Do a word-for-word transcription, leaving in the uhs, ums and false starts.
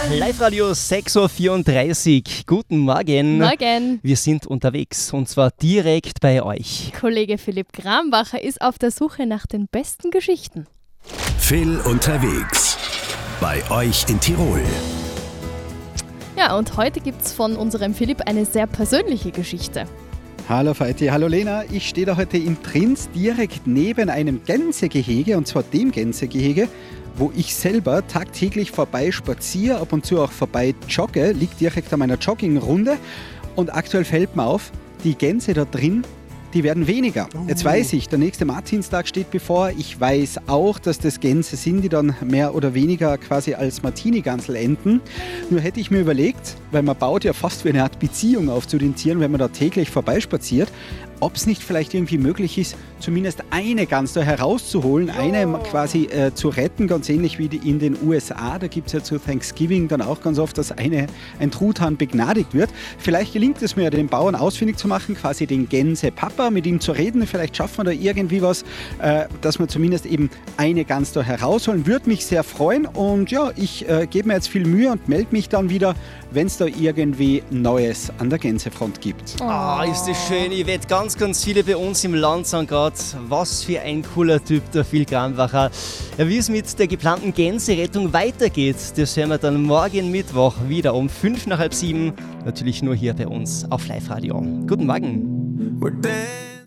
Live-Radio sechs Uhr vierunddreißig. Guten Morgen. Morgen. Wir sind unterwegs und zwar direkt bei euch. Kollege Philipp Grambacher ist auf der Suche nach den besten Geschichten. Phil unterwegs. Bei euch in Tirol. Ja, und heute gibt es von unserem Philipp eine sehr persönliche Geschichte. Hallo Feiti, hallo Lena. Ich stehe da heute in Trins direkt neben einem Gänsegehege, und zwar dem Gänsegehege, wo ich selber tagtäglich vorbei spaziere, ab und zu auch vorbei jogge, liegt direkt an meiner Joggingrunde. Und aktuell fällt mir auf, die Gänse da drin, die werden weniger. Jetzt weiß ich, der nächste Martinstag steht bevor. Ich weiß auch, dass das Gänse sind, die dann mehr oder weniger quasi als Martini-Gansel enden. Nur hätte ich mir überlegt, weil man baut ja fast wie eine Art Beziehung auf zu den Tieren, wenn man da täglich vorbeispaziert, ob es nicht vielleicht irgendwie möglich ist, zumindest eine Gans da herauszuholen, eine quasi äh, zu retten, ganz ähnlich wie die in den U S A. Da gibt es ja zu Thanksgiving dann auch ganz oft, dass eine, ein Truthahn begnadigt wird. Vielleicht gelingt es mir, den Bauern ausfindig zu machen, quasi den Gänsepapa, mit ihm zu reden. Vielleicht schaffen wir da irgendwie was, äh, dass wir zumindest eben eine Gans da herausholen. Würde mich sehr freuen und ja, ich äh, gebe mir jetzt viel Mühe und melde mich dann wieder, wenn es da irgendwie Neues an der Gänsefront gibt. Ah, oh, ist das schön. Ich werde ganz, ganz viele bei uns im Land sagen gerade, was für ein cooler Typ, der Phil Grambacher. Ja, wie es mit der geplanten Gänserettung weitergeht, das hören wir dann morgen Mittwoch wieder um fünf nach halb sieben. Natürlich nur hier bei uns auf Live-Radio. Guten Morgen.